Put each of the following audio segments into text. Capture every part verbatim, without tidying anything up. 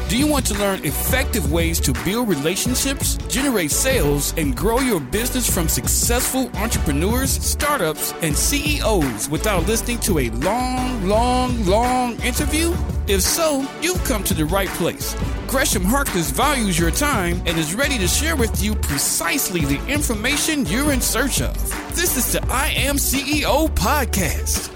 Do you want to learn effective ways to build relationships, generate sales, and grow your business from successful entrepreneurs, startups, and C E Os without listening to a long, long, long interview? If so, you've come to the right place. Gresham Harkless values your time and is ready to share with you precisely the information you're in search of. This is the I Am C E O podcast.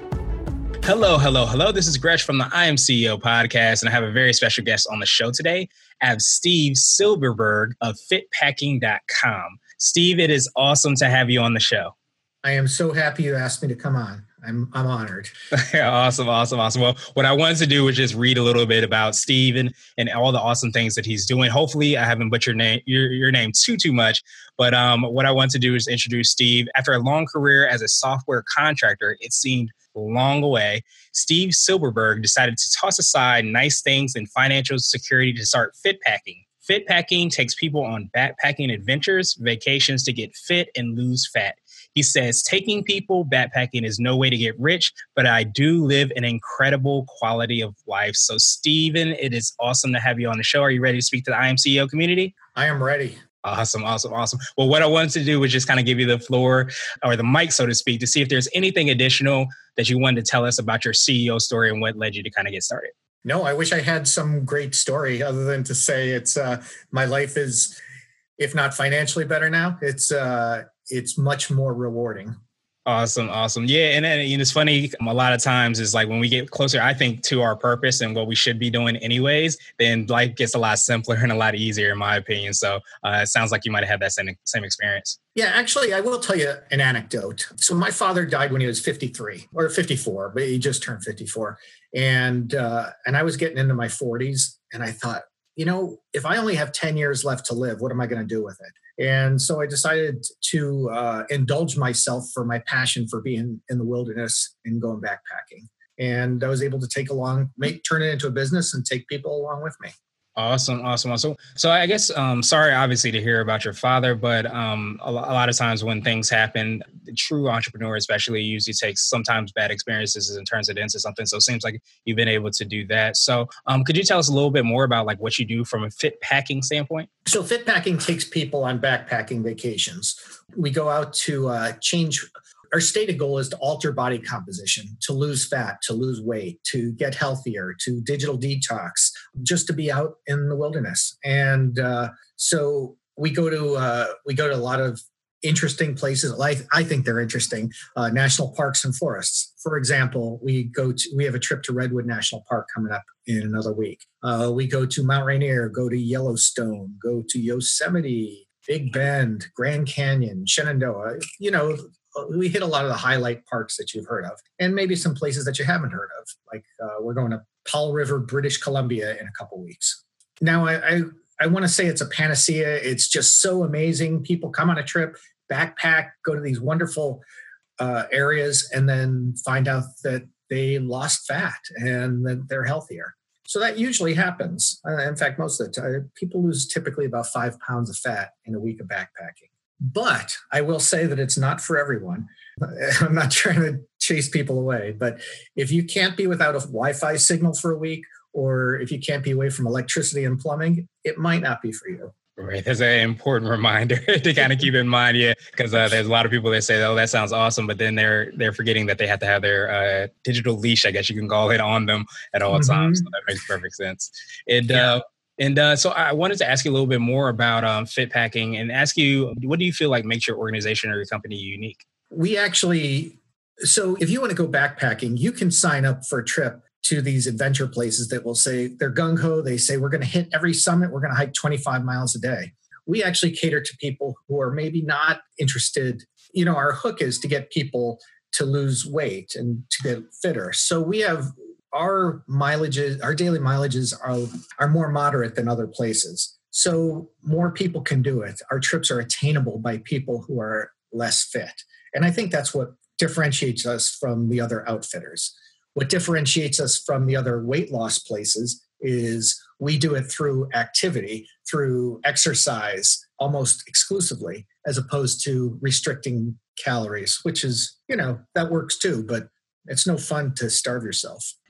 Hello, hello, hello. This is Gresh from the I Am C E O podcast, and I have a very special guest on the show today. I have Steve Silberberg of fit packing dot com. Steve, it is awesome to have you on the show. I am so happy you asked me to come on. I'm I'm honored. Awesome, awesome, awesome. Well, what I wanted to do was just read a little bit about Steve and, and all the awesome things that he's doing. Hopefully, I haven't butchered name, your, your name too, too much. But um, what I want to do is introduce Steve. After a long career as a software contractor, it seemed long away. Steve Silberberg decided to toss aside nice things and financial security to start fit packing. Fit packing takes people on backpacking adventures, vacations to get fit and lose fat. He says, taking people backpacking is no way to get rich, but I do live an incredible quality of life. So, Steven, it is awesome to have you on the show. Are you ready to speak to the I Am C E O community? I am ready. Awesome, awesome, awesome. Well, what I wanted to do was just kind of give you the floor or the mic, so to speak, to see if there's anything additional that you wanted to tell us about your C E O story and what led you to kind of get started. No, I wish I had some great story other than to say it's uh, my life is, if not financially better now, it's uh, it's much more rewarding. Awesome. Awesome. Yeah. And, and it's funny. A lot of times is like when we get closer, I think, to our purpose and what we should be doing anyways, then life gets a lot simpler and a lot easier, in my opinion. So uh, it sounds like you might have had that same, same experience. Yeah, actually, I will tell you an anecdote. So my father died when he was fifty-three or fifty-four, but he just turned fifty-four. And, uh, and I was getting into my forties and I thought, you know, if I only have ten years left to live, what am I going to do with it? And so I decided to uh, indulge myself for my passion for being in the wilderness and going backpacking. And I was able to take along, make, turn it into a business and take people along with me. Awesome. Awesome. Awesome. So I guess, um, sorry, obviously, to hear about your father, but um, a, a lot of times when things happen, the true entrepreneur especially usually takes sometimes bad experiences and turns it into something. So it seems like you've been able to do that. So um, could you tell us a little bit more about like what you do from a fit packing standpoint? So fit packing takes people on backpacking vacations. We go out to uh, change. Our stated goal is to alter body composition, to lose fat, to lose weight, to get healthier, to digital detox, just to be out in the wilderness. And uh, so we go to uh, we go to a lot of interesting places. I, I think they're interesting. Uh, national parks and forests. For example, we go to we have a trip to Redwood National Park coming up in another week. Uh, we go to Mount Rainier, go to Yellowstone, go to Yosemite, Big Bend, Grand Canyon, Shenandoah. You know. We hit a lot of the highlight parks that you've heard of, and maybe some places that you haven't heard of. Like uh, we're going to Powell River, British Columbia in a couple weeks. Now, I, I, I want to say it's a panacea. It's just so amazing. People come on a trip, backpack, go to these wonderful uh, areas, and then find out that they lost fat and that they're healthier. So that usually happens. Uh, in fact, most of the time, people lose typically about five pounds of fat in a week of backpacking. But I will say that it's not for everyone. I'm not trying to chase people away, but if you can't be without a Wi-Fi signal for a week, or if you can't be away from electricity and plumbing, it might not be for you. Right. That's an important reminder to kind of keep in mind. Yeah. Because uh, there's a lot of people that say, oh, that sounds awesome. But then they're they're forgetting that they have to have their uh, digital leash, I guess you can call it, on them at all mm-hmm. times. So that makes perfect sense. And yeah. uh, And uh, so I wanted to ask you a little bit more about um, fit packing and ask you, what do you feel like makes your organization or your company unique? We actually, so if you want to go backpacking, you can sign up for a trip to these adventure places that will say they're gung-ho. They say, we're going to hit every summit. We're going to hike twenty-five miles a day. We actually cater to people who are maybe not interested. You know, our hook is to get people to lose weight and to get fitter. So we have our mileages, our daily mileages are, are more moderate than other places. So more people can do it. Our trips are attainable by people who are less fit. And I think that's what differentiates us from the other outfitters. What differentiates us from the other weight loss places is we do it through activity, through exercise, almost exclusively, as opposed to restricting calories, which is, you know, that works too, but it's no fun to starve yourself.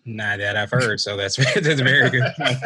Not that I've heard, so that's that's a very good point.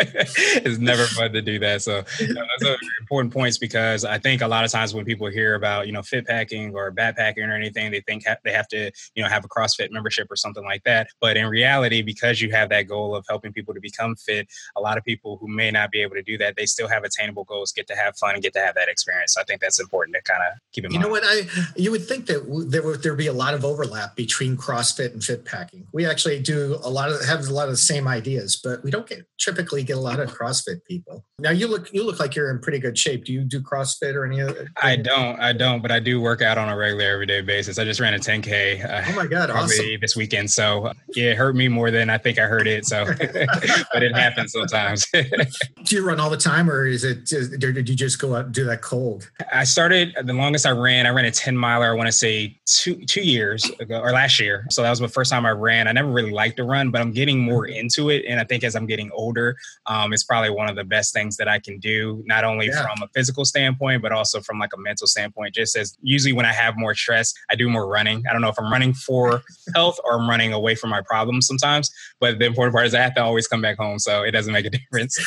It's never fun to do that. So you know, those are important points because I think a lot of times when people hear about, you know, fit packing or backpacking or anything, they think ha- they have to, you know, have a CrossFit membership or something like that. But in reality, because you have that goal of helping people to become fit, a lot of people who may not be able to do that, they still have attainable goals, get to have fun and get to have that experience. So I think that's important to kind of keep in you mind. You know what? I you would think that w- there would there be a lot of overlap between CrossFit and fit packing. We actually do a lot of have a lot of the same ideas, but we don't get typically get a lot of CrossFit people. Now you look you look like you're in pretty good shape. Do you do CrossFit or any other? I don't, I don't, but I do work out on a regular everyday basis. I just ran a ten K. Uh, oh my God, probably awesome. This weekend. So yeah, it hurt me more than I think I hurt it. So, but it happens sometimes. Do you run all the time, or is it? Or did you just go out and do that cold? I started the longest I ran. I ran a ten miler. I want to say two two years ago or last year. So that was the first time I ran. I never really liked to run, but I'm getting more into it. And I think as I'm getting older, um, it's probably one of the best things that I can do, not only yeah. from a physical standpoint, but also from like a mental standpoint. Just as usually when I have more stress, I do more running. I don't know if I'm running for health or I'm running away from my problems sometimes. But the important part is I have to always come back home. So it doesn't make a difference.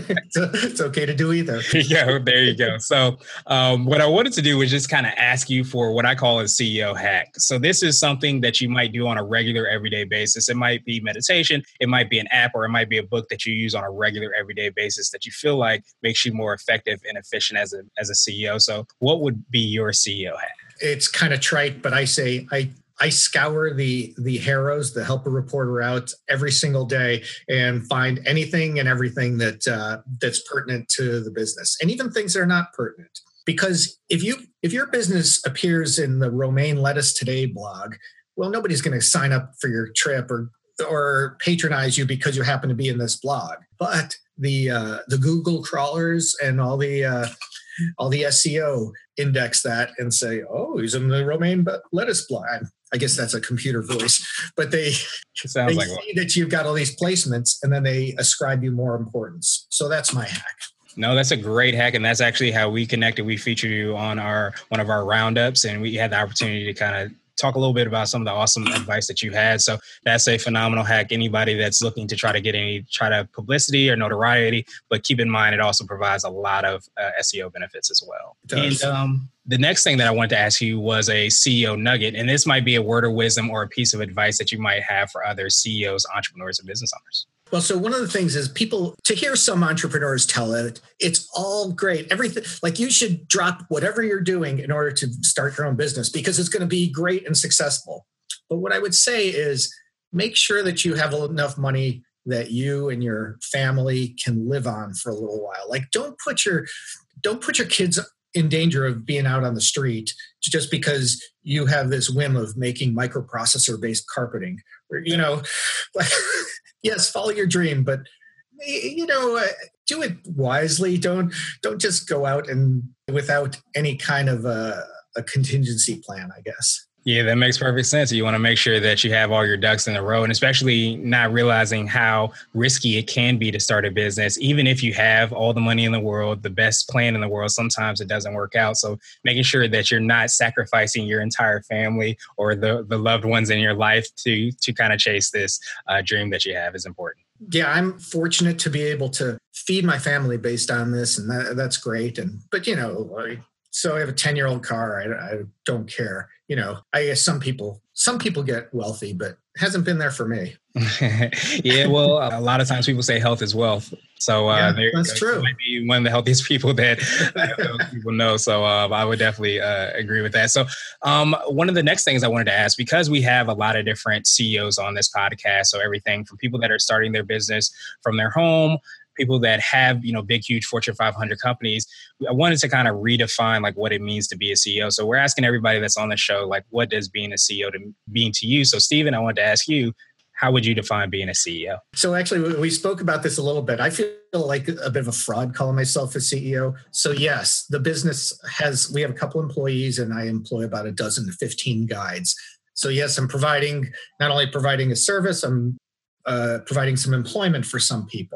It's okay to do either. Yeah, there you go. So um, what I wanted to do was just kind of ask you for what I call a C E O hack. So this is something that you might do on a regular everyday basis. It might be meditation. It might be an app, or it might be a book that you use on a regular everyday basis that you feel like makes you more effective and efficient as a as a C E O. So what would be your C E O hack? It's kind of trite, but I say I I scour the the Harrows, the help a reporter out every single day and find anything and everything that uh, that's pertinent to the business, and even things that are not pertinent. Because if you if your business appears in the Romaine Lettuce Today blog, well, nobody's going to sign up for your trip or or patronize you because you happen to be in this blog. But the uh, the Google crawlers and all the uh, all the S E O index that and say, oh, he's in the Romaine Lettuce blog. I guess that's a computer voice, but they, sounds they like see one. that you've got all these placements and then they ascribe you more importance. So that's my hack. No, that's a great hack. And that's actually how we connected. We featured you on our one of our roundups, and we had the opportunity to kind of talk a little bit about some of the awesome advice that you had. So that's a phenomenal hack. Anybody that's looking to try to get any try to publicity or notoriety, but keep in mind, it also provides a lot of uh, S E O benefits as well. And um, the next thing that I wanted to ask you was a C E O nugget. And this might be a word of wisdom or a piece of advice that you might have for other C E Os, entrepreneurs, and business owners. Well, so one of the things is people, to hear some entrepreneurs tell it, it's all great. Everything, like you should drop whatever you're doing in order to start your own business because it's going to be great and successful. But what I would say is make sure that you have enough money that you and your family can live on for a little while. Like don't put your, don't put your kids in danger of being out on the street just because you have this whim of making microprocessor-based carpeting. Or, you know, yes, follow your dream, but you know, uh, do it wisely. Don't don't just go out and without any kind of a, a contingency plan, I guess. Yeah, that makes perfect sense. You want to make sure that you have all your ducks in a row, and especially not realizing how risky it can be to start a business. Even if you have all the money in the world, the best plan in the world, sometimes it doesn't work out. So making sure that you're not sacrificing your entire family or the, the loved ones in your life to, to kind of chase this uh, dream that you have is important. Yeah, I'm fortunate to be able to feed my family based on this, and that, that's great. And but, you know, I, so I have a ten-year-old car. I, I don't care. You know, I guess some people, some people get wealthy, but it hasn't been there for me. Yeah, well, a lot of times people say health is wealth. So uh, yeah, that's true. You might be one of the healthiest people that uh, people know. So uh, I would definitely uh, agree with that. So um, one of the next things I wanted to ask, because we have a lot of different C E Os on this podcast, so everything from people that are starting their business from their home, people that have, you know, big, huge Fortune five hundred companies. I wanted to kind of redefine like what it means to be a C E O. So we're asking everybody that's on the show, like, what does being a C E O to mean to you? So Stephen, I wanted to ask you, how would you define being a C E O? So actually, we spoke about this a little bit. I feel like a bit of a fraud calling myself a C E O. So yes, the business has, we have a couple employees and I employ about a dozen to fifteen guides. So yes, I'm providing, not only providing a service, I'm uh, providing some employment for some people.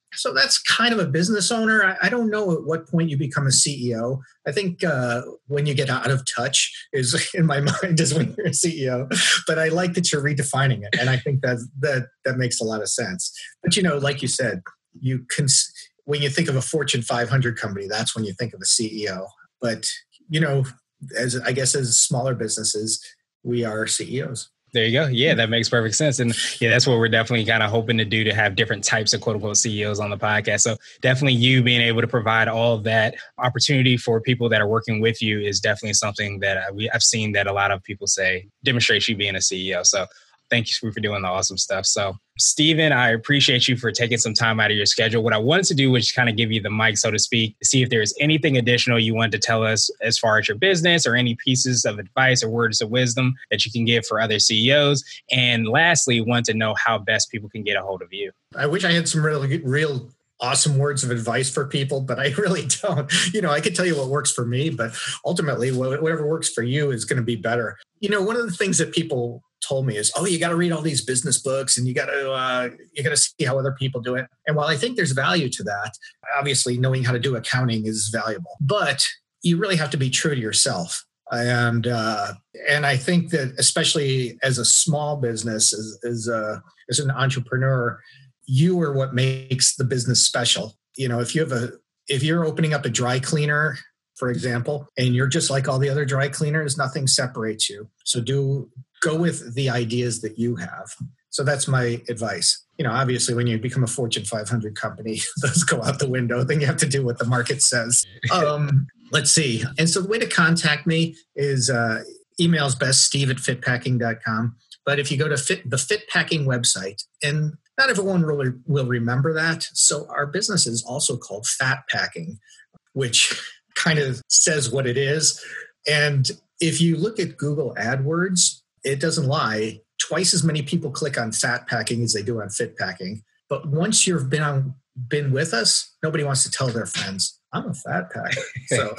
So that's kind of a business owner. I, I don't know at what point you become a C E O. I think uh, when you get out of touch is in my mind is when you're a C E O. But I like that you're redefining it, and I think that that that makes a lot of sense. But you know, like you said, you can when you think of a Fortune five hundred company, that's when you think of a C E O. But you know, as I guess as smaller businesses, we are C E Os. There you go. Yeah, that makes perfect sense. And yeah, that's what we're definitely kind of hoping to do, to have different types of quote unquote C E Os on the podcast. So definitely you being able to provide all of that opportunity for people that are working with you is definitely something that I, we, I've seen that a lot of people say demonstrates you being a C E O. So thank you for doing the awesome stuff. So Stephen, I appreciate you for taking some time out of your schedule. What I wanted to do was just kind of give you the mic, so to speak, to see if there's anything additional you wanted to tell us as far as your business, or any pieces of advice or words of wisdom that you can give for other C E Os. And lastly, want to know how best people can get a hold of you. I wish I had some really real awesome words of advice for people, but I really don't. You know, I could tell you what works for me, but ultimately whatever works for you is going to be better. You know, one of the things that people told me is, oh, you got to read all these business books and you got to uh, you got to see how other people do it. And while I think there's value to that, obviously knowing how to do accounting is valuable, but you really have to be true to yourself. And uh, and I think that especially as a small business, as as, a, as an entrepreneur, you are what makes the business special. You know, if you have a if you're opening up a dry cleaner, for example, and you're just like all the other dry cleaners, nothing separates you. So do go with the ideas that you have. So that's my advice. You know, obviously, when you become a Fortune five hundred company, those go out the window. Then you have to do what the market says. Um, let's see. And so the way to contact me is uh, email's best, steve at fit packing dot com. But if you go to fit, the Fit Packing website, and not everyone really will remember that. So our business is also called Fat Packing, which kind of says what it is. And if you look at Google AdWords, it doesn't lie. Twice as many people click on Fat Packing as they do on Fit Packing. But once you've been on, been with us, nobody wants to tell their friends, I'm a fat packer. So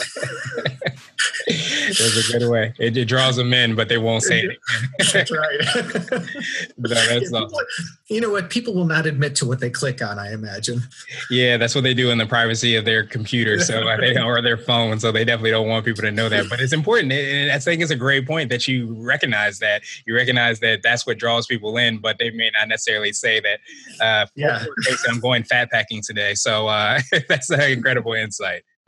there's a good way. It, it draws them in, but they won't say it. That's right. No, that's yeah, awesome. People, you know what? People will not admit to what they click on, I imagine. Yeah, that's what they do in the privacy of their computer, so they or their phone. So they definitely don't want people to know that. But it's important. And I think it's a great point that you recognize that. You recognize that that's what draws people in, but they may not necessarily say that. Uh, yeah, I'm going fat packing today. So uh, that's an incredible insight.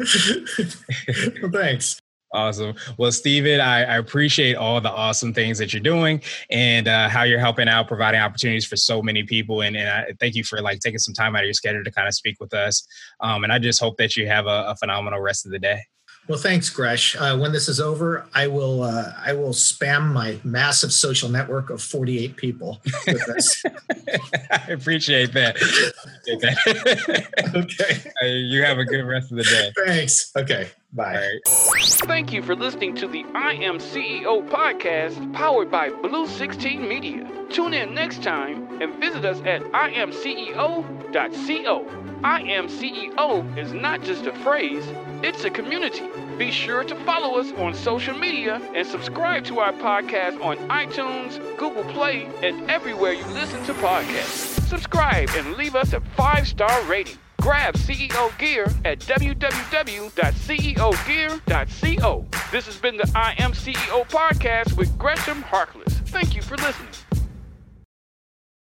Well, thanks. Awesome. Well, Stephen, I, I appreciate all the awesome things that you're doing and uh, how you're helping out, providing opportunities for so many people. And, and I thank you for like taking some time out of your schedule to kind of speak with us. Um, and I just hope that you have a, a phenomenal rest of the day. Well, thanks, Gresh. Uh, when this is over, I will uh, I will spam my massive social network of forty-eight people with this. I appreciate that. Appreciate that. Okay. Uh, you have a good rest of the day. Thanks. Okay. Bye. Right. Thank you for listening to the I Am C E O podcast powered by Blue sixteen Media. Tune in next time and visit us at I am C E O dot co. I Am C E O is not just a phrase, it's a community. Be sure to follow us on social media and subscribe to our podcast on iTunes, Google Play, and everywhere you listen to podcasts. Subscribe and leave us a five-star rating. Grab C E O gear at w w w dot c e o gear dot co. This has been the I Am C E O podcast with Gresham Harkless. Thank you for listening.